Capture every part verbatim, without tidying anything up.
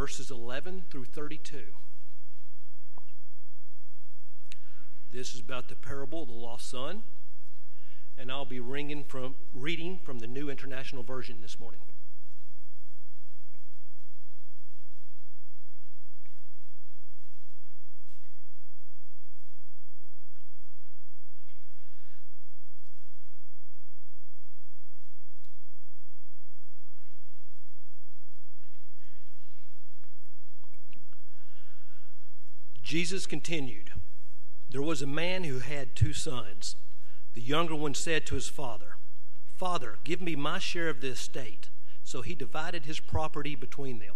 verses eleven through thirty-two. This is about the parable of the lost son, and I'll be ringing from, reading from the New International Version this morning. Jesus continued, "There was a man who had two sons. The younger one said to his father, 'Father, give me my share of the estate.' So he divided his property between them.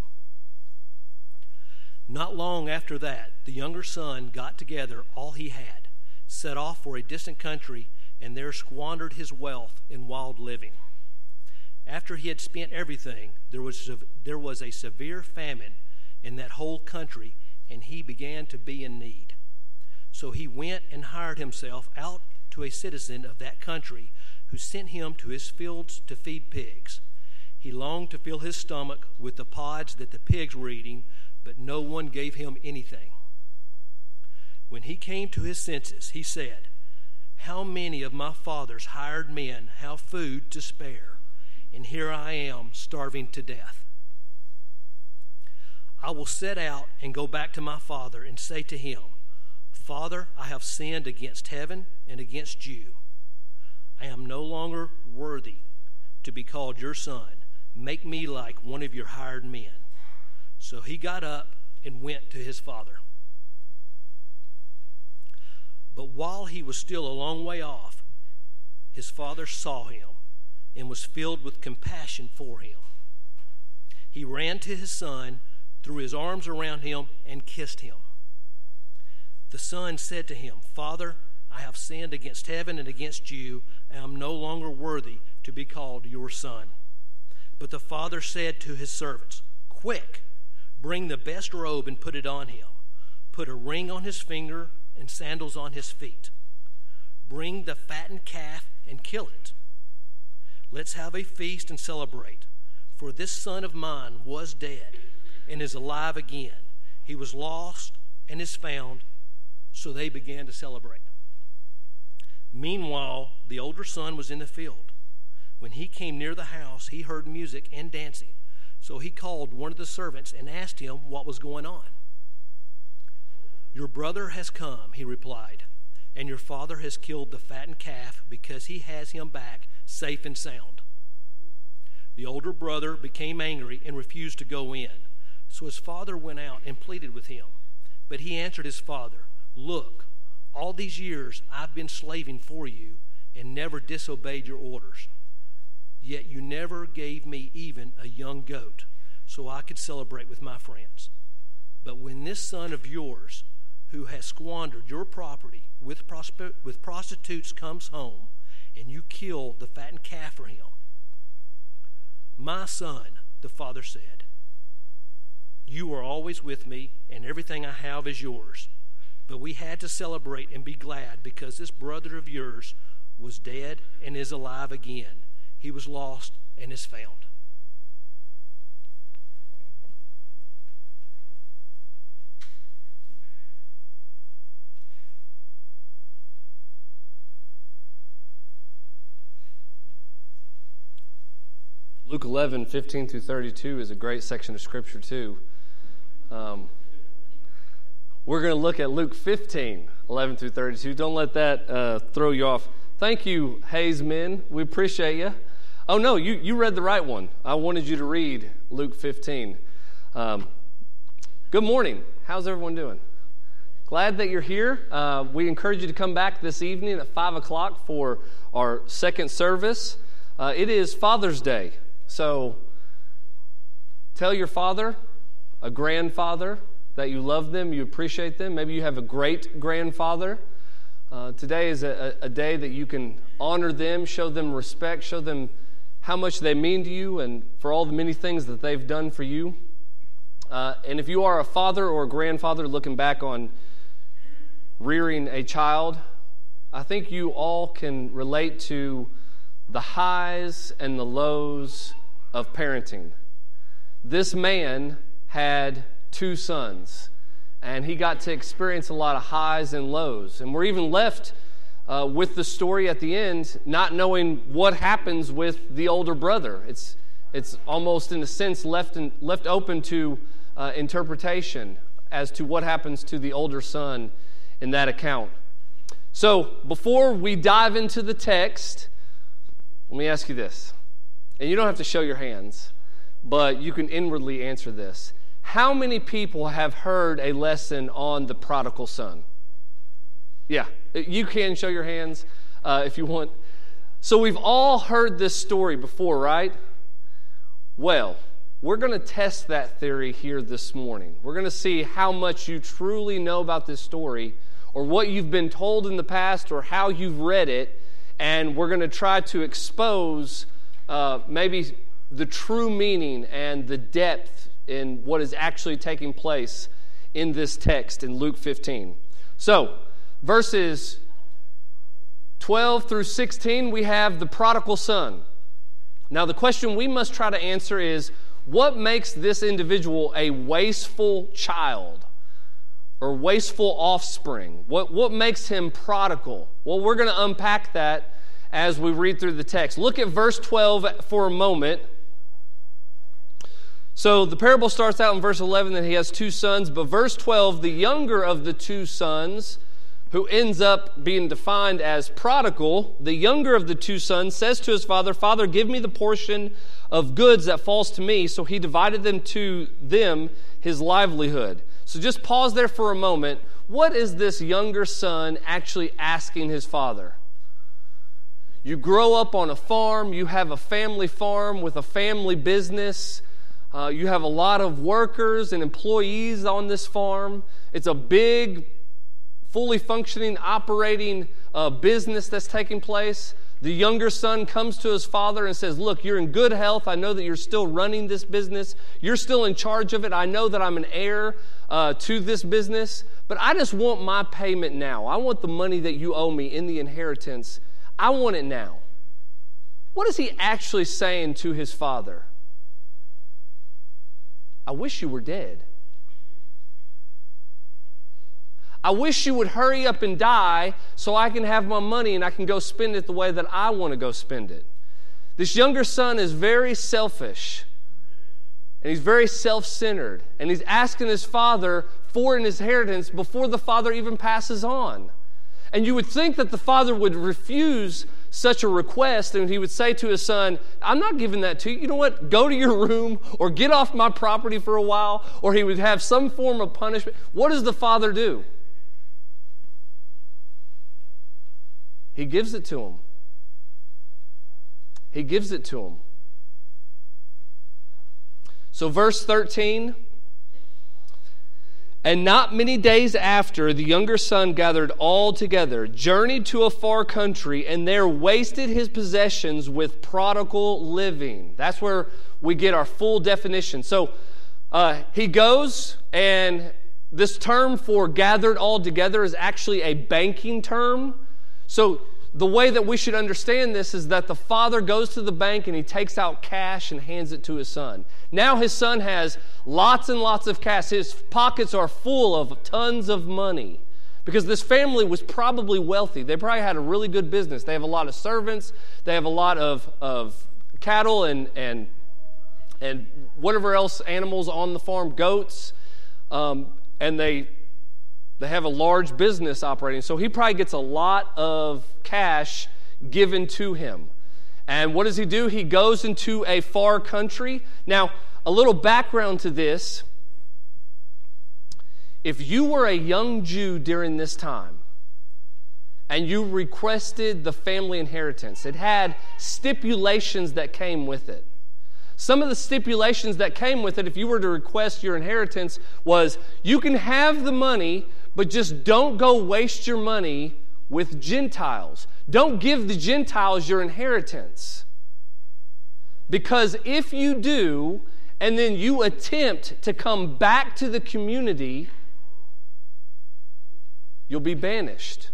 Not long after that, the younger son got together all he had, set off for a distant country, and there squandered his wealth in wild living. After he had spent everything, there was, there was a severe famine in that whole country, and he began to be in need. So he went and hired himself out to a citizen of that country, who sent him to his fields to feed pigs. He longed to fill his stomach with the pods that the pigs were eating, but no one gave him anything. When he came to his senses, he said, 'How many of my father's hired men have food to spare, and here I am starving to death. I will set out and go back to my father and say to him, Father, I have sinned against heaven and against you. I am no longer worthy to be called your son. Make me like one of your hired men.' So he got up and went to his father. But while he was still a long way off, his father saw him and was filled with compassion for him. He ran to his son, threw his arms around him, and kissed him. The son said to him, 'Father, I have sinned against heaven and against you, and I am no longer worthy to be called your son.' But the father said to his servants, 'Quick, bring the best robe and put it on him. Put a ring on his finger and sandals on his feet. Bring the fattened calf and kill it. Let's have a feast and celebrate. For this son of mine was dead and is alive again. He was lost and is found.' So they began to celebrate. Meanwhile, the older son was in the field. When he came near the house, he heard music and dancing. So he called one of the servants and asked him what was going on. 'Your brother has come,' he replied, 'and your father has killed the fattened calf because he has him back safe and sound.' The older brother became angry and refused to go in. So his father went out and pleaded with him. But he answered his father, 'Look, all these years I've been slaving for you and never disobeyed your orders. Yet you never gave me even a young goat so I could celebrate with my friends. But when this son of yours, who has squandered your property with, prosper- with prostitutes, comes home, and you kill the fattened calf for him.' 'My son,' the father said, 'you are always with me, and everything I have is yours. But we had to celebrate and be glad because this brother of yours was dead and is alive again. He was lost and is found.'" Luke eleven, fifteen through thirty-two is a great section of Scripture too. Um, we're going to look at Luke fifteen, eleven through thirty-two. Don't let that uh, throw you off. Thank you, Hayes men. We appreciate you. Oh, no, you, you read the right one. I wanted you to read Luke fifteen. Um, good morning. How's everyone doing? Glad that you're here. Uh, we encourage you to come back this evening at five o'clock for our second service. Uh, it is Father's Day. So tell your father, a grandfather, that you love them, you appreciate them. Maybe you have a great grandfather. Uh, today is a, a day that you can honor them, show them respect, show them how much they mean to you and for all the many things that they've done for you. Uh, and if you are a father or a grandfather looking back on rearing a child, I think you all can relate to the highs and the lows of parenting. This man had two sons, and he got to experience a lot of highs and lows. And we're even left uh, with the story at the end, not knowing what happens with the older brother. It's it's almost, in a sense, left in, left open to uh, interpretation as to what happens to the older son in that account. So before we dive into the text, let me ask you this. And you don't have to show your hands, but you can inwardly answer this. How many people have heard a lesson on the prodigal son? Yeah, you can show your hands uh, if you want. So we've all heard this story before, right? Well, we're going to test that theory here this morning. We're going to see how much you truly know about this story, or what you've been told in the past, or how you've read it, and we're going to try to expose uh, maybe the true meaning and the depth in what is actually taking place in this text in Luke fifteen. So, verses twelve through sixteen, we have the prodigal son. Now, the question we must try to answer is, what makes this individual a wasteful child or wasteful offspring? What, what makes him prodigal? Well, we're going to unpack that as we read through the text. Look at verse twelve for a moment. So the parable starts out in verse eleven that he has two sons, but verse twelve, the younger of the two sons, who ends up being defined as prodigal, the younger of the two sons says to his father, "Father, give me the portion of goods that falls to me." So he divided them to them his livelihood. So just pause there for a moment. What is this younger son actually asking his father? You grow up on a farm, you have a family farm with a family business. Uh, you have a lot of workers and employees on this farm. It's a big, fully functioning, operating uh, business that's taking place. The younger son comes to his father and says, "Look, you're in good health. I know that you're still running this business. You're still in charge of it. I know that I'm an heir uh, to this business, but I just want my payment now. I want the money that you owe me in the inheritance. I want it now." What is he actually saying to his father? I wish you were dead. I wish you would hurry up and die so I can have my money and I can go spend it the way that I want to go spend it. This younger son is very selfish, and he's very self-centered, and he's asking his father for an inheritance before the father even passes on. And you would think that the father would refuse such a request, and he would say to his son, "I'm not giving that to you. You know what? Go to your room, or get off my property for a while," or he would have some form of punishment. What does the father do? He gives it to him. He gives it to him. So verse thirteen, "And not many days after, the younger son gathered all together, journeyed to a far country, and there wasted his possessions with prodigal living." That's where we get our full definition. So uh, he goes, and this term for gathered all together is actually a banking term. So the way that we should understand this is that the father goes to the bank and he takes out cash and hands it to his son. Now his son has lots and lots of cash. His pockets are full of tons of money because this family was probably wealthy. They probably had a really good business. They have a lot of servants. They have a lot of, of cattle and, and, and whatever else animals on the farm, goats, um, and they... They have a large business operating. So he probably gets a lot of cash given to him. And what does he do? He goes into a far country. Now, a little background to this. If you were a young Jew during this time and you requested the family inheritance, it had stipulations that came with it. Some of the stipulations that came with it, if you were to request your inheritance, was you can have the money, but just don't go waste your money with Gentiles. Don't give the Gentiles your inheritance. Because if you do, and then you attempt to come back to the community, you'll be banished.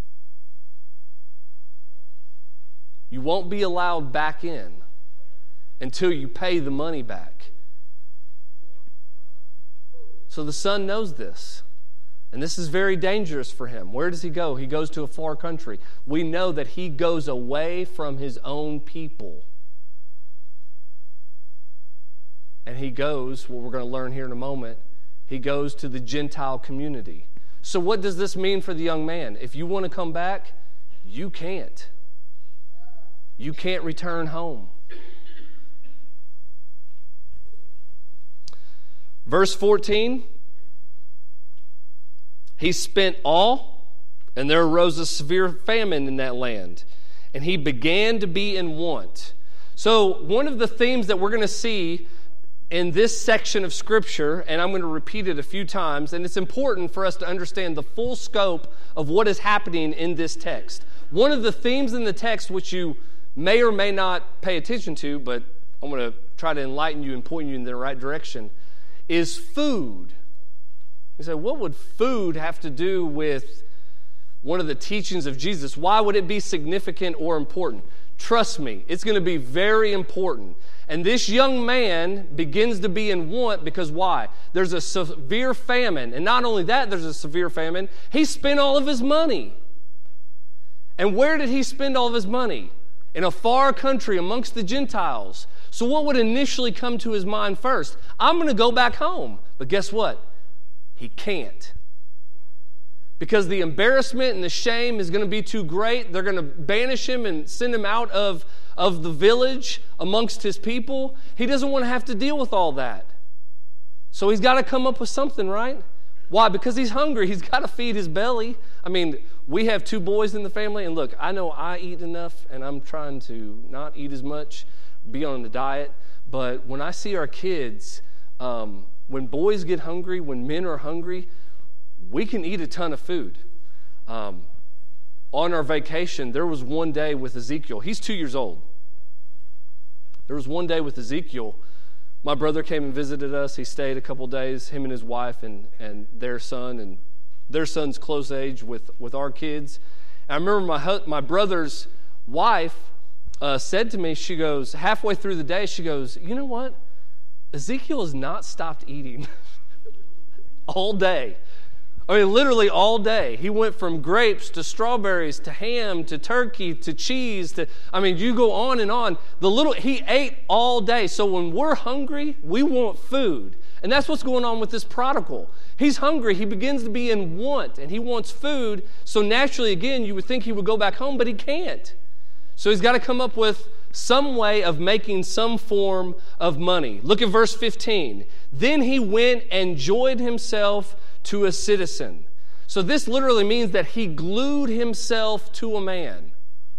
You won't be allowed back in until you pay the money back. So the son knows this. And this is very dangerous for him. Where does he go? He goes to a far country. We know that he goes away from his own people. And he goes, what we're going to learn here in a moment, he goes to the Gentile community. So what does this mean for the young man? If you want to come back, you can't. You can't return home. Verse fourteen, he spent all, and there arose a severe famine in that land, and he began to be in want. So one of the themes that we're going to see in this section of Scripture, and I'm going to repeat it a few times, and it's important for us to understand the full scope of what is happening in this text. One of the themes in the text, which you may or may not pay attention to, but I'm going to try to enlighten you and point you in the right direction, is food. You say, what would food have to do with one of the teachings of Jesus? Why would it be significant or important? Trust me, it's going to be very important. And this young man begins to be in want because why? There's a severe famine. And not only that, there's a severe famine. He spent all of his money. And where did he spend all of his money? In a far country amongst the Gentiles. So what would initially come to his mind first? I'm going to go back home. But guess what? He can't. Because the embarrassment and the shame is going to be too great. They're going to banish him and send him out of, of the village amongst his people. He doesn't want to have to deal with all that. So he's got to come up with something, right? Why? Because he's hungry. He's got to feed his belly. I mean, we have two boys in the family, and look, I know I eat enough, and I'm trying to not eat as much, be on the diet. But when I see our kids, um, when boys get hungry, when men are hungry, we can eat a ton of food. Um, on our vacation, there was one day with Ezekiel. He's two years old. There was one day with Ezekiel. My brother came and visited us. He stayed a couple days, him and his wife and, and their son, and their son's close age with, with our kids. And I remember my, my brother's wife uh, said to me, she goes, halfway through the day, she goes, you know what? Ezekiel has not stopped eating all day. I mean, literally all day. He went from grapes to strawberries to ham to turkey to cheese to, I mean, you go on and on. The little, he ate all day. So when we're hungry, we want food. And that's what's going on with this prodigal. He's hungry. He begins to be in want, and he wants food. So naturally, again, you would think he would go back home, but he can't. So he's got to come up with some way of making some form of money. Look at verse fifteen. Then he went and joined himself to a citizen. So this literally means that he glued himself to a man.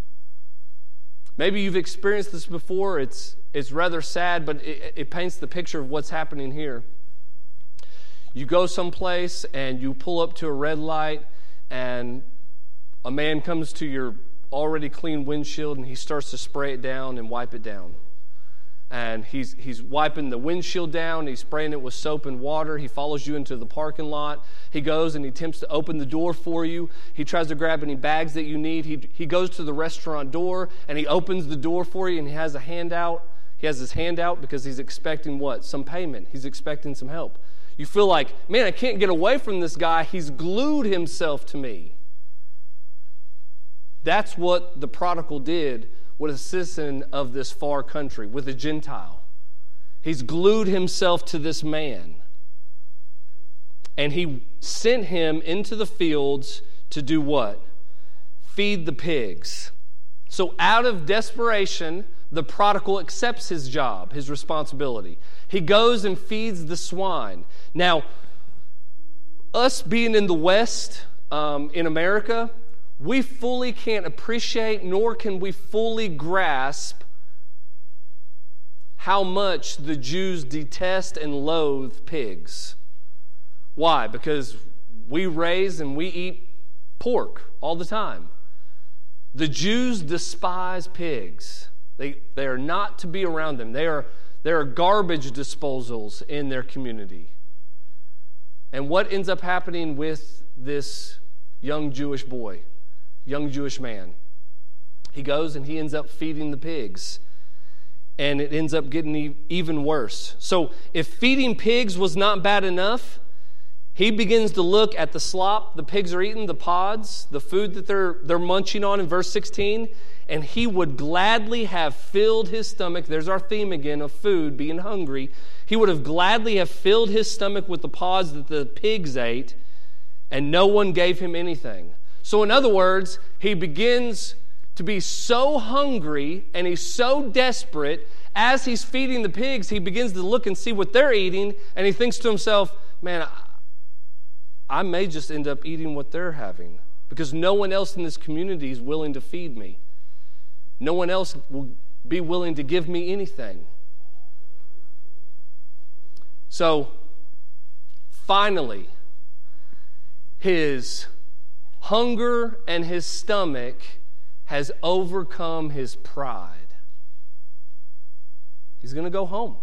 Maybe you've experienced this before. It's, it's rather sad, but it, it paints the picture of what's happening here. You go someplace and you pull up to a red light, and a man comes to your already clean windshield and he starts to spray it down and wipe it down. And he's he's wiping the windshield down. He's spraying it with soap and water. He follows you into the parking lot. He goes and he attempts to open the door for you. He tries to grab any bags that you need. He he goes to the restaurant door and he opens the door for you, and he has a handout. He has his hand out because he's expecting what? Some payment. He's expecting some help. You feel like, man, I can't get away from this guy. He's glued himself to me. That's what the prodigal did with a citizen of this far country, with a Gentile. He's glued himself to this man. And he sent him into the fields to do what? Feed the pigs. So out of desperation, the prodigal accepts his job, his responsibility. He goes and feeds the swine. Now, us being in the West, um, in America, we fully can't appreciate, nor can we fully grasp how much the Jews detest and loathe pigs. Why? Because we raise and we eat pork all the time. The Jews despise pigs. They, they are not to be around them. They are, they are garbage disposals in their community. And what ends up happening with this young Jewish boy? Young Jewish man. He goes and he ends up feeding the pigs. And it ends up getting even worse. So if feeding pigs was not bad enough, He begins to look at the slop the pigs are eating, the pods, the food that they're, they're munching on in verse sixteen, and he would gladly have filled his stomach. There's our theme again of food, being hungry. He would have gladly have filled his stomach with the pods that the pigs ate, and no one gave him anything. So in other words, he begins to be so hungry and he's so desperate. As he's feeding the pigs, he begins to look and see what they're eating, and he thinks to himself, man, I may just end up eating what they're having because no one else in this community is willing to feed me. No one else will be willing to give me anything. So, finally, his hunger and his stomach has overcome his pride. He's going to go home.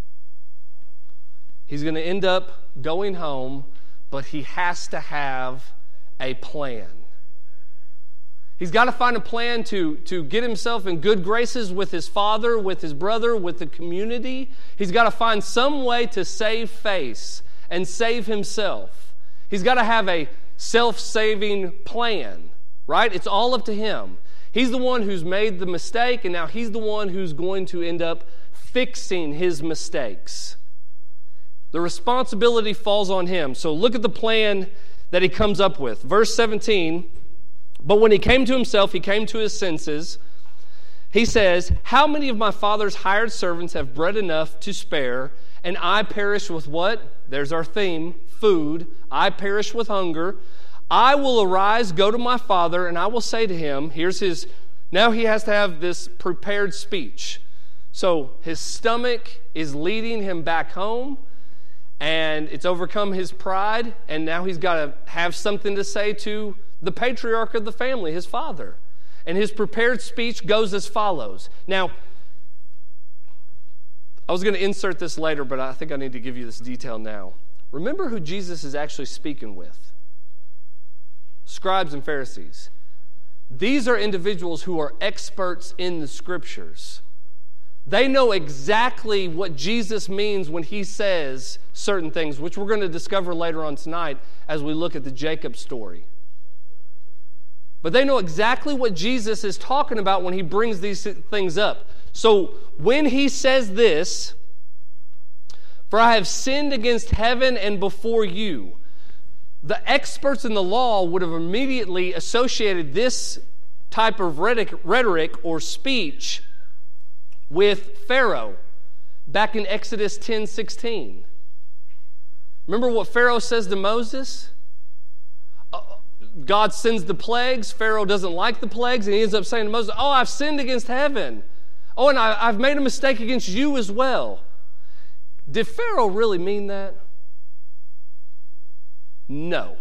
He's going to end up going home, but he has to have a plan. He's got to find a plan to, to get himself in good graces with his father, with his brother, with the community. He's got to find some way to save face and save himself. He's got to have a self-saving plan, right? It's all up to him. He's the one who's made the mistake, and now he's the one who's going to end up fixing his mistakes. The responsibility falls on him. So look at the plan that he comes up with. Verse seventeen, but when he came to himself, he came to his senses. He says, how many of my father's hired servants have bread enough to spare, and I perish with what? There's our theme, food. I perish with hunger. I will arise, go to my father, and I will say to him, here's his, now he has to have this prepared speech. So his stomach is leading him back home, and it's overcome his pride, and now he's got to have something to say to the patriarch of the family, his father. And his prepared speech goes as follows. Now, I was going to insert this later, but I think I need to give you this detail now. Remember who Jesus is actually speaking with. Scribes and Pharisees. These are individuals who are experts in the Scriptures. They know exactly what Jesus means when he says certain things, which we're going to discover later on tonight as we look at the Jacob story. But they know exactly what Jesus is talking about when he brings these things up. So when he says this, for I have sinned against heaven and before you, the experts in the law would have immediately associated this type of rhetoric or speech with Pharaoh back in Exodus ten sixteen. Remember what Pharaoh says to Moses? God sends the plagues. Pharaoh doesn't like the plagues, and he ends up saying to Moses, oh, I've sinned against heaven. Oh, and I, I've made a mistake against you as well. Did Pharaoh really mean that? No.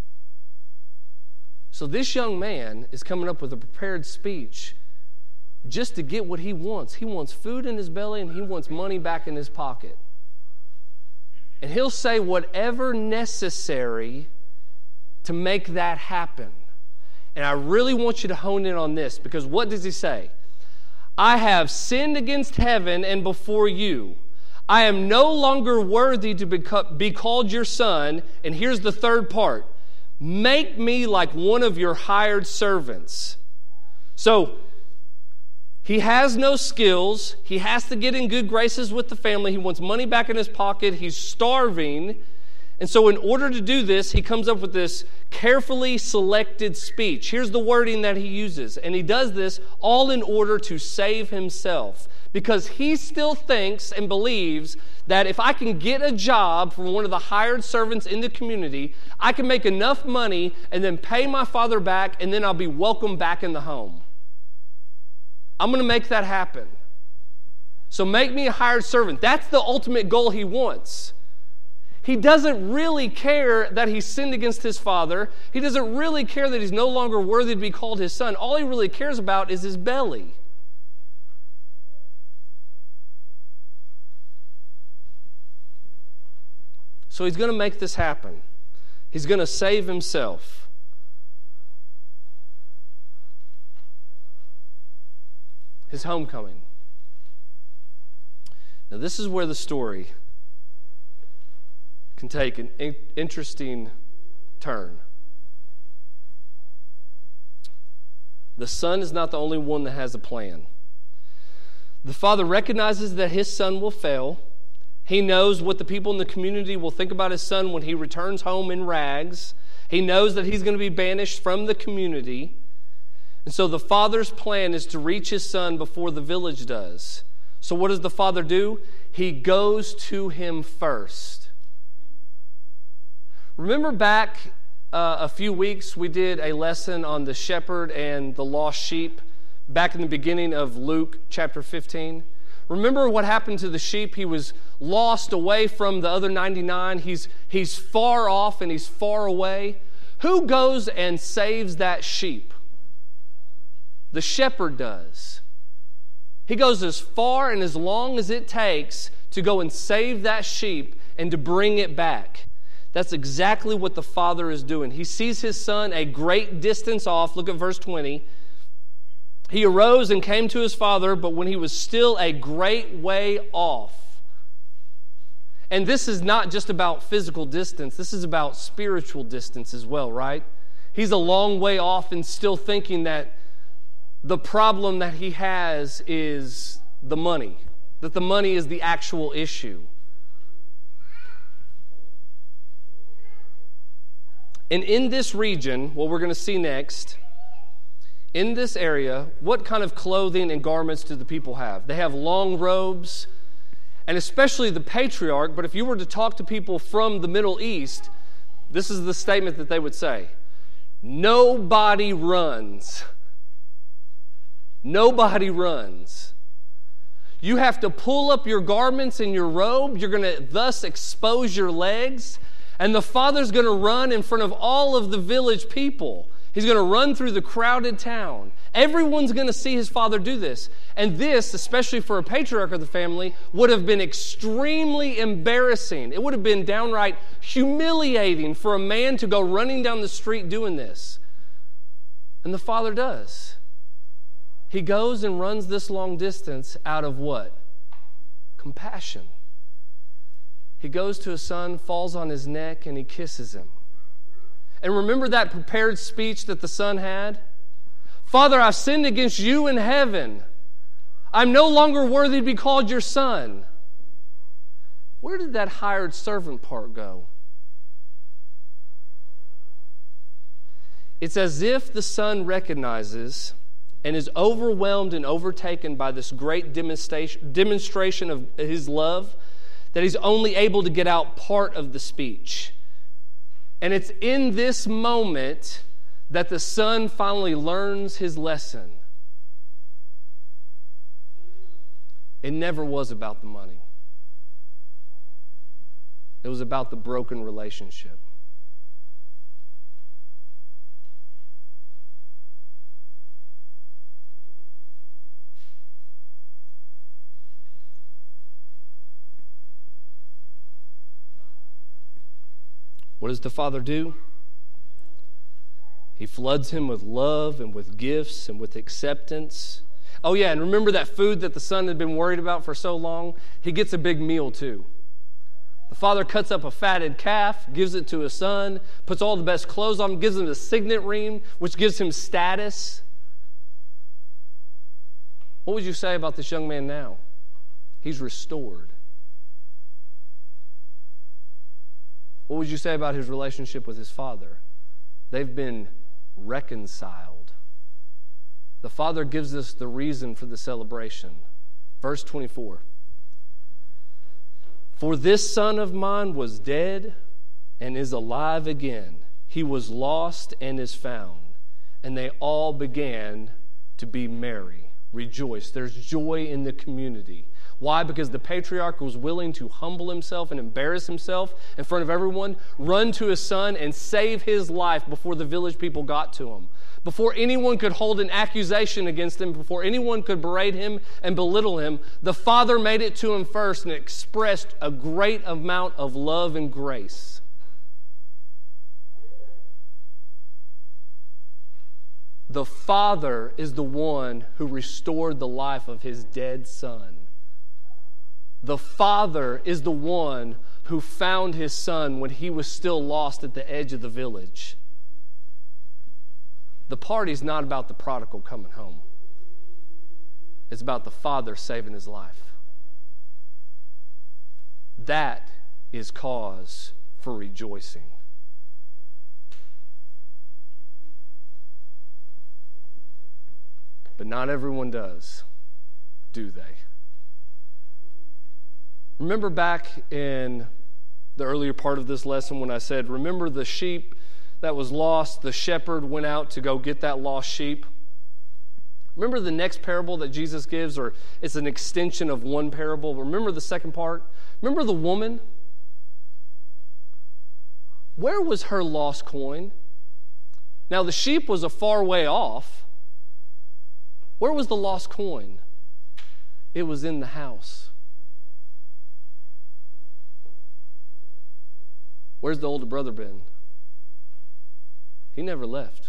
So this young man is coming up with a prepared speech just to get what he wants. He wants food in his belly, and he wants money back in his pocket. And he'll say whatever necessary to make that happen. And I really want you to hone in on this, because what does he say? I have sinned against heaven and before you. I am no longer worthy to be called your son. And here's the third part. Make me like one of your hired servants. So, he has no skills. He has to get in good graces with the family. He wants money back in his pocket. He's starving. And so in order to do this, he comes up with this carefully selected speech. Here's the wording that he uses. And he does this all in order to save himself. Because he still thinks and believes that if I can get a job from one of the hired servants in the community, I can make enough money and then pay my father back, and then I'll be welcomed back in the home. I'm going to make that happen. So make me a hired servant. That's the ultimate goal he wants. He doesn't really care that he sinned against his father. He doesn't really care that he's no longer worthy to be called his son. All he really cares about is his belly. So he's going to make this happen. He's going to save himself. His homecoming. Now this is where the story can take an in- interesting turn. The son is not the only one that has a plan. The father recognizes that his son will fail. He knows what the people in the community will think about his son when he returns home in rags. He knows that he's going to be banished from the community. And so the father's plan is to reach his son before the village does. So what does the father do? He goes to him first. Remember back uh, a few weeks we did a lesson on the shepherd and the lost sheep back in the beginning of Luke chapter fifteen. Remember what happened to the sheep? He was lost away from the other ninety-nine. He's, he's far off and he's far away. Who goes and saves that sheep? The shepherd does. He goes as far and as long as it takes to go and save that sheep and to bring it back. That's exactly what the father is doing. He sees his son a great distance off. Look at verse twenty. He arose and came to his father, but when he was still a great way off. And this is not just about physical distance. This is about spiritual distance as well, right? He's a long way off and still thinking that the problem that he has is the money, that the money is the actual issue. And in this region, what we're going to see next, in this area, what kind of clothing and garments do the people have? They have long robes, and especially the patriarch, but if you were to talk to people from the Middle East, this is the statement that they would say: nobody runs. Nobody runs. You have to pull up your garments and your robe. You're going to thus expose your legs. And the father's going to run in front of all of the village people. He's going to run through the crowded town. Everyone's going to see his father do this. And this, especially for a patriarch of the family, would have been extremely embarrassing. It would have been downright humiliating for a man to go running down the street doing this. And the father does. He goes and runs this long distance out of what? Compassion. He goes to his son, falls on his neck, and he kisses him. And remember that prepared speech that the son had? Father, I've sinned against you in heaven. I'm no longer worthy to be called your son. Where did that hired servant part go? It's as if the son recognizes and is overwhelmed and overtaken by this great demonstration, demonstration of his love, that he's only able to get out part of the speech. And it's in this moment that the son finally learns his lesson. It never was about the money. It was about the broken relationship. What does the father do? He floods him with love and with gifts and with acceptance. Oh yeah, and remember that food that the son had been worried about for so long? He gets a big meal too. The father cuts up a fatted calf, gives it to his son, puts all the best clothes on him, gives him a signet ring, which gives him status. What would you say about this young man now? He's restored. What would you say about his relationship with his father? They've been reconciled. The father gives us the reason for the celebration. Verse twenty-four. For this son of mine was dead and is alive again. He was lost and is found. And they all began to be merry, rejoice. There's joy in the community. Why? Because the patriarch was willing to humble himself and embarrass himself in front of everyone, run to his son and save his life before the village people got to him. Before anyone could hold an accusation against him, before anyone could berate him and belittle him, the father made it to him first and expressed a great amount of love and grace. The father is the one who restored the life of his dead son. The father is the one who found his son when he was still lost at the edge of the village. The party's not about the prodigal coming home. It's about the father saving his life. That is cause for rejoicing. But not everyone does, do they? Remember back in the earlier part of this lesson when I said, remember the sheep that was lost, the shepherd went out to go get that lost sheep? Remember the next parable that Jesus gives, or it's an extension of one parable? Remember the second part? Remember the woman? Where was her lost coin? Now the sheep was a far way off. Where was the lost coin? It was in the house. Where's the older brother been? He never left.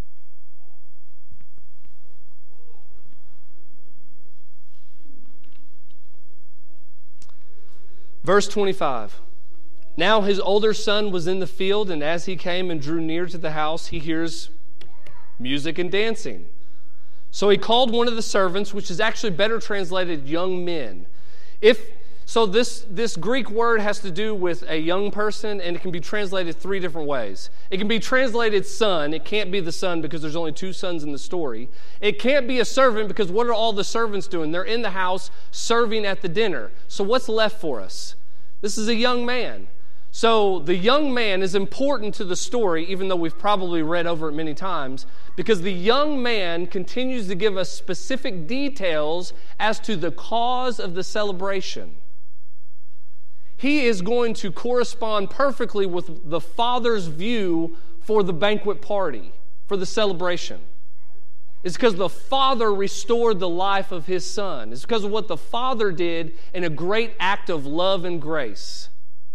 Verse twenty-five. Now his older son was in the field, and as he came and drew near to the house, he hears music and dancing. So he called one of the servants, which is actually better translated young men. If so, this, this Greek word has to do with a young person, and it can be translated three different ways. It can be translated son. It can't be the son because there's only two sons in the story. It can't be a servant because what are all the servants doing? They're in the house serving at the dinner. So what's left for us? This is a young man. So the young man is important to the story, even though we've probably read over it many times, because the young man continues to give us specific details as to the cause of the celebration. He is going to correspond perfectly with the father's view for the banquet party, for the celebration. It's because the father restored the life of his son. It's because of what the father did in a great act of love and grace.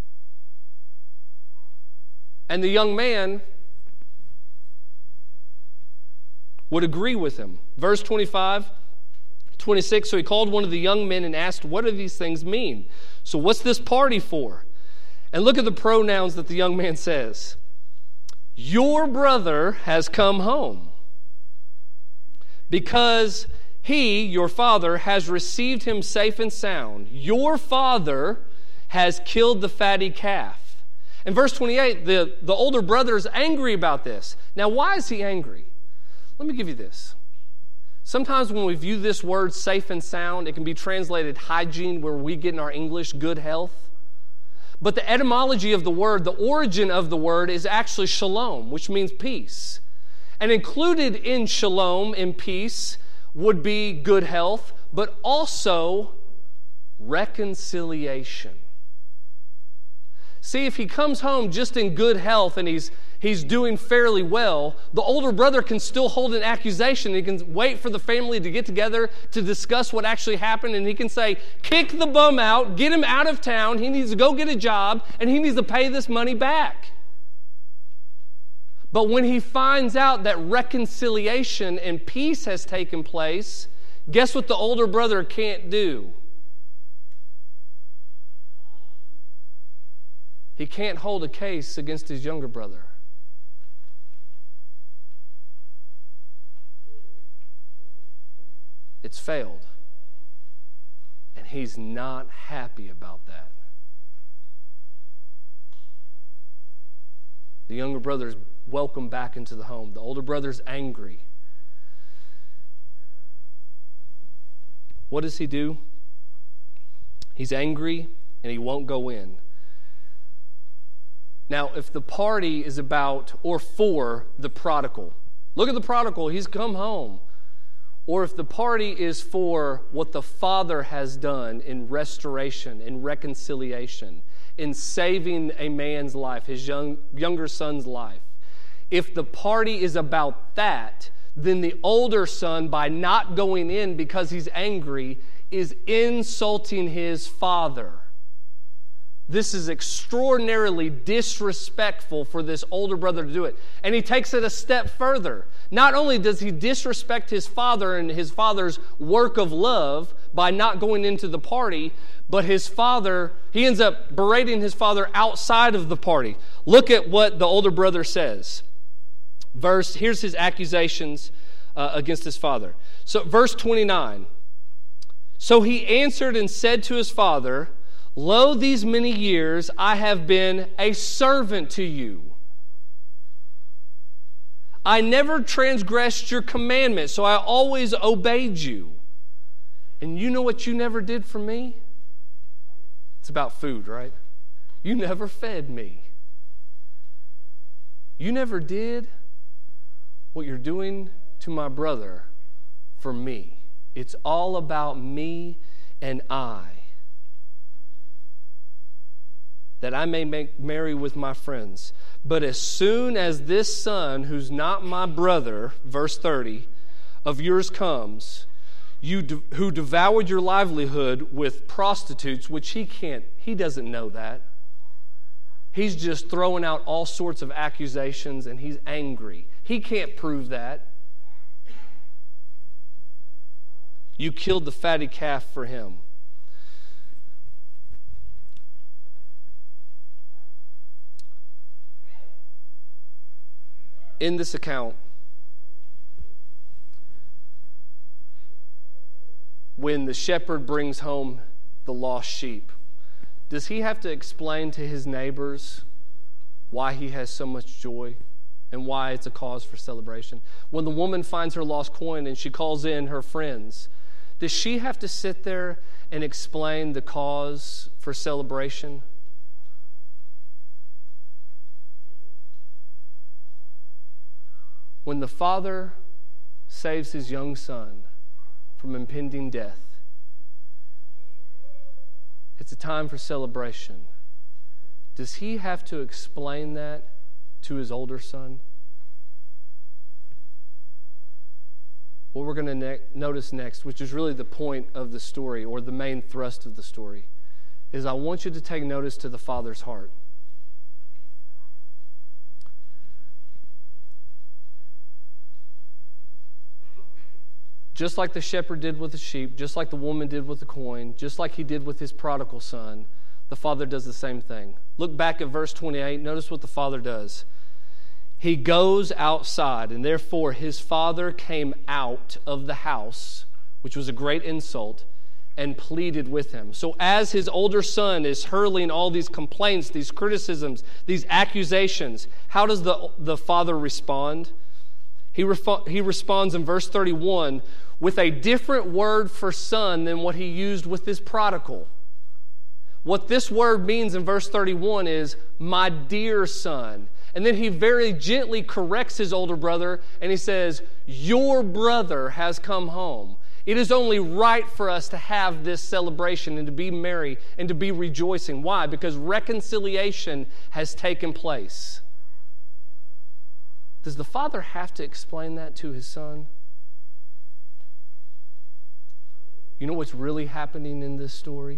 And the young man would agree with him. Verse twenty-five, twenty-six, so he called one of the young men and asked, what do these things mean? So what's this party for? And look at the pronouns that the young man says. Your brother has come home because he, your father, has received him safe and sound. Your father has killed the fatty calf. In verse twenty-eight, the, the older brother is angry about this. Now, why is he angry? Let me give you this. Sometimes when we view this word safe and sound, it can be translated hygiene, where we get in our English good health. But the etymology of the word, the origin of the word, is actually shalom, which means peace. And included in shalom, in peace, would be good health, but also reconciliation. See, if he comes home just in good health and he's he's doing fairly well, the older brother can still hold an accusation. He can wait for the family to get together to discuss what actually happened, and he can say, kick the bum out, get him out of town, he needs to go get a job, and he needs to pay this money back. But when he finds out that reconciliation and peace has taken place, guess what the older brother can't do? He can't hold a case against his younger brother. It's failed. And he's not happy about that. The younger brother is welcomed back into the home. The older brother is angry. What does he do? He's angry and he won't go in. Now, if the party is about or for the prodigal, look at the prodigal, he's come home. Or if the party is for what the Father has done in restoration, in reconciliation, in saving a man's life, his young, younger son's life. If the party is about that, then the older son, by not going in because he's angry, is insulting his father. This is extraordinarily disrespectful for this older brother to do it. And he takes it a step further. Not only does he disrespect his father and his father's work of love by not going into the party, but his father, he ends up berating his father outside of the party. Look at what the older brother says. Verse, here's his accusations uh, against his father. So verse twenty-nine. So he answered and said to his father, Lo, these many years I have been a servant to you. I never transgressed your commandment, so I always obeyed you. And you know what you never did for me? It's about food, right? You never fed me. You never did what you're doing to my brother for me. It's all about me and I. That I may make merry with my friends. But as soon as this son, who's not my brother, verse thirty, of yours comes, you de- who devoured your livelihood with prostitutes, which he can't, he doesn't know that. He's just throwing out all sorts of accusations and he's angry. He can't prove that. You killed the fatty calf for him. In this account, when the shepherd brings home the lost sheep, does he have to explain to his neighbors why he has so much joy and why it's a cause for celebration? When the woman finds her lost coin and she calls in her friends, does she have to sit there and explain the cause for celebration? When the father saves his young son from impending death, it's a time for celebration. Does he have to explain that to his older son? What we're going to ne- notice next, which is really the point of the story, or the main thrust of the story, is I want you to take notice to the father's heart. Just like the shepherd did with the sheep, just like the woman did with the coin, just like he did with his prodigal son, the father does the same thing. Look back at verse twenty-eight. Notice what the father does. He goes outside, and therefore his father came out of the house, which was a great insult, and pleaded with him. So as his older son is hurling all these complaints, these criticisms, these accusations, how does the, the father respond? He, refo- he responds in verse thirty-one with a different word for son than what he used with his prodigal. What this word means in verse thirty-one is, my dear son. And then he very gently corrects his older brother and he says, your brother has come home. It is only right for us to have this celebration and to be merry and to be rejoicing. Why? Because reconciliation has taken place. Does the father have to explain that to his son? You know what's really happening in this story?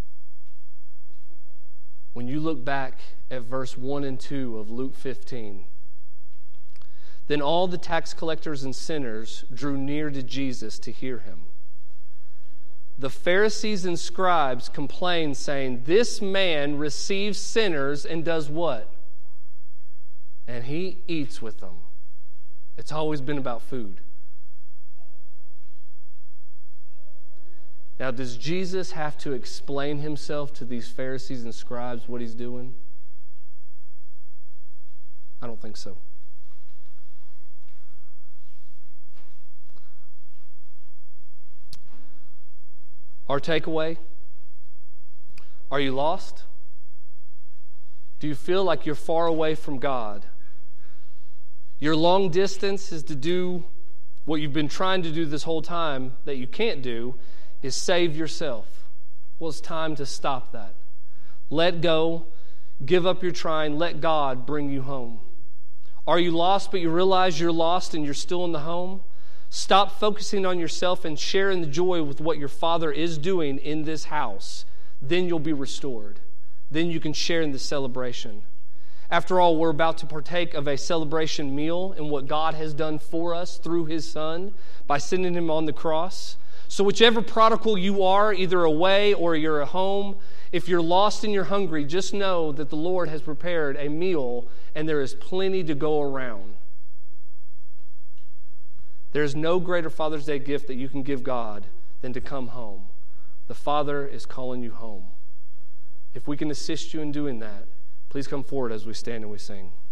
When you look back at verse one and two of Luke fifteen, then all the tax collectors and sinners drew near to Jesus to hear him. The Pharisees and scribes complained, saying, this man receives sinners and does what? And he eats with them. It's always been about food. Now, does Jesus have to explain himself to these Pharisees and scribes what he's doing? I don't think so. Our takeaway: are you lost? Do you feel like you're far away from God? Your long distance is to do what you've been trying to do this whole time that you can't do, is save yourself. Well, it's time to stop that. Let go. Give up your trying. Let God bring you home. Are you lost, but you realize you're lost and you're still in the home? Stop focusing on yourself and sharing the joy with what your Father is doing in this house. Then you'll be restored. then you can share in the celebration. After all, we're about to partake of a celebration meal in what God has done for us through His Son by sending Him on the cross. So whichever prodigal you are, either away or you're at home, if you're lost and you're hungry, just know that the Lord has prepared a meal and there is plenty to go around. There is no greater Father's Day gift that you can give God than to come home. The Father is calling you home. If we can assist you in doing that, please come forward as we stand and we sing.